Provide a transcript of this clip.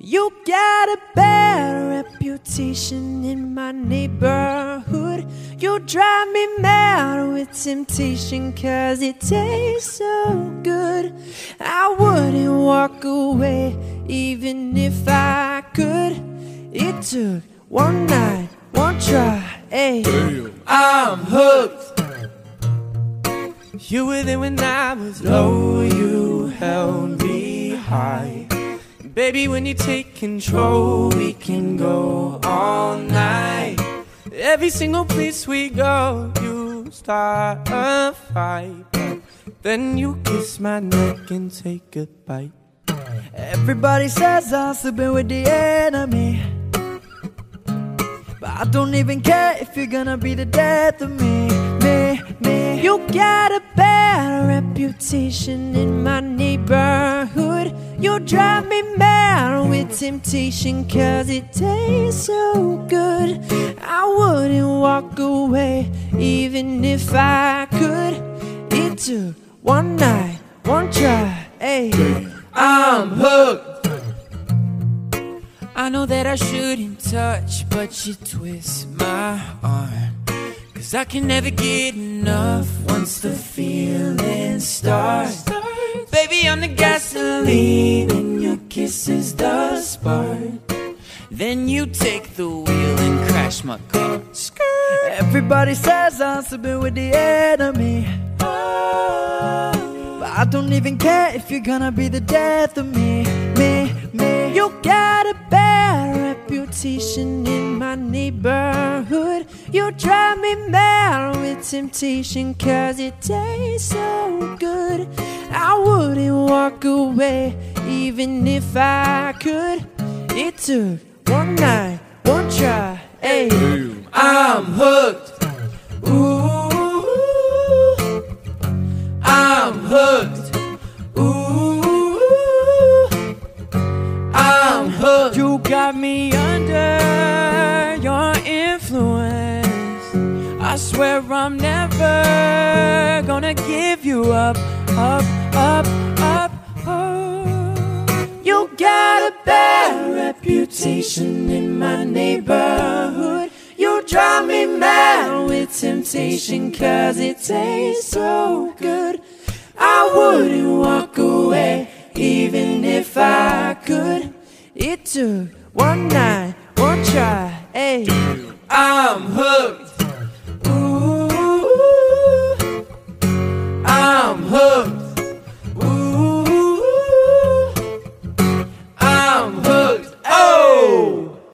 You got a bad reputation in my neighborhood. You drive me mad with temptation, 'cause it tastes so good. I wouldn't walk away even if I could. It took one night, one try, ayy. I'm hooked. You were there when I was low, you held me high. Baby, when you take control, we can go all night. Every single place we go, you start a fight. Then you kiss my neck and take a bite. Everybody says I'm sleeping with the enemy, but I don't even care if you're gonna be the death of me. You got a bad reputation in my neighborhood. You drive me mad with temptation, 'cause it tastes so good. I wouldn't walk away even if I could. It took one night, one try, ayy. I'm hooked. I know that I shouldn't touch, but you twist my arm, 'cause I can never get enough once the feeling starts. Baby, I'm the gasoline and your kiss is the spark. Then you take the wheel and crash my car. Everybody says I'm sleeping with the enemy, but I don't even care if you're gonna be the death of me. You got a bad reputation in my neighborhood. You drive me mad with temptation, 'cause it tastes so good. I wouldn't walk away even if I could. It took one night, one try, ayy. I'm hooked. Ooh, I'm hooked. Ooh, I'm hooked. You got me under your influence. I swear I'm never gonna give you up, up, up, up, up. You got a bad reputation in my neighborhood. You drive me mad with temptation, 'cause it tastes so good. I wouldn't walk away even if I could. It took one night, one try, ayy. I'm hooked.